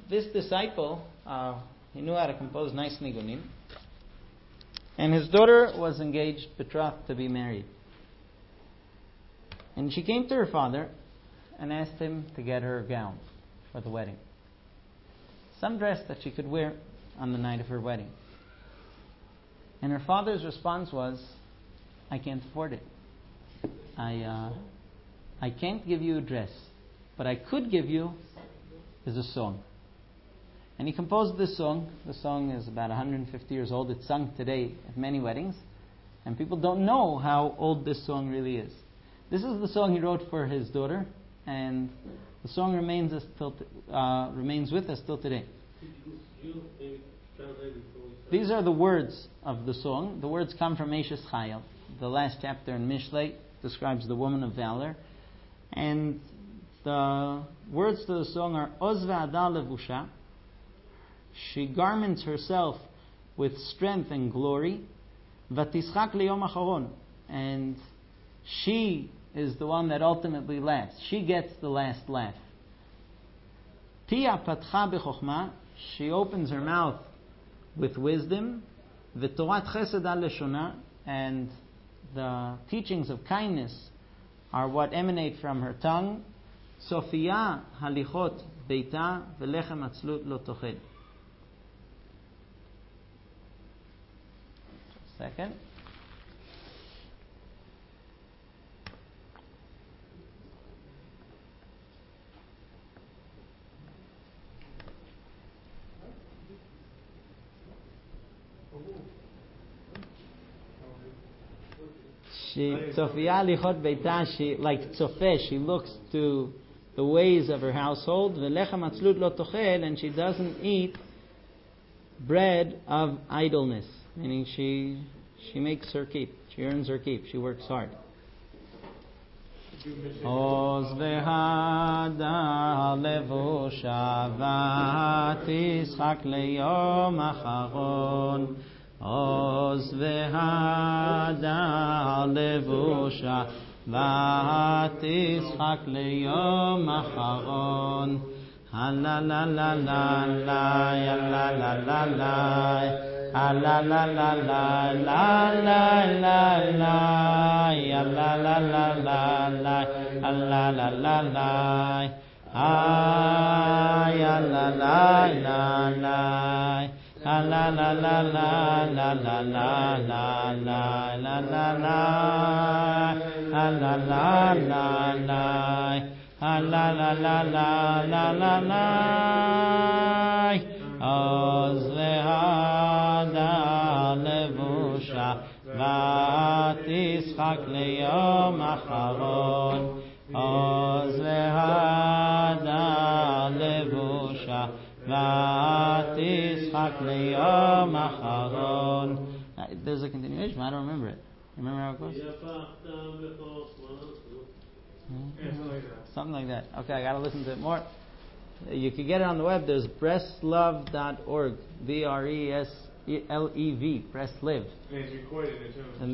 this disciple, he knew how to compose nice nigunim, and his daughter was engaged, betrothed to be married. And she came to her father and asked him to get her a gown for the wedding. Some dress that she could wear on the night of her wedding. And her father's response was, I can't afford it. I can't give you a dress. What I could give you is a song. And he composed this song. The song is about 150 years old. It's sung today at many weddings. And people don't know how old this song really is. This is the song he wrote for his daughter. And the song remains with us till today. These are the words of the song. The words come from Eshes Chayil. The last chapter in Mishlei describes the woman of valor. And the words to the song are Oz ve'ada levusha. She garments herself with strength and glory. Vatischak liyom acharon. And she is the one that ultimately laughs. She gets the last laugh. Pia patcha b'chokhma. She opens her mouth with wisdom. V'torat chesed al leshona. And the teachings of kindness are what emanate from her tongue. Sofiya halichot beita v'lechem atzlut lo tochel. Second. Sofiya lichot beita, she, like Tzofeh, she looks to the ways of her household. V'lechem atzlut lo tochel, and she doesn't eat bread of idleness. Meaning she makes her keep. She earns her keep. She works hard. Oz v'hada levusha v'tischak leyom acharon. Oz v'hada levusha v'tischak leyom acharon. Ha la la la la la, ya la la la la, ha la la la la la la la la, ya la la la la la, ha la la la la, ah ya la la la la, ha la la la la la la la la la la la, ha la la la la. La la la la la la la. Oz ve'hada levusha v'tischak leyom acharon. Oz ve'hada levusha v'tischak leyom acharon. There's a continuation. I don't remember it. You remember how it goes? Something like that. Okay, I got to listen to it more. You can get it on the web. There's breslev.org. Breslev. Breslev. And it's recorded too.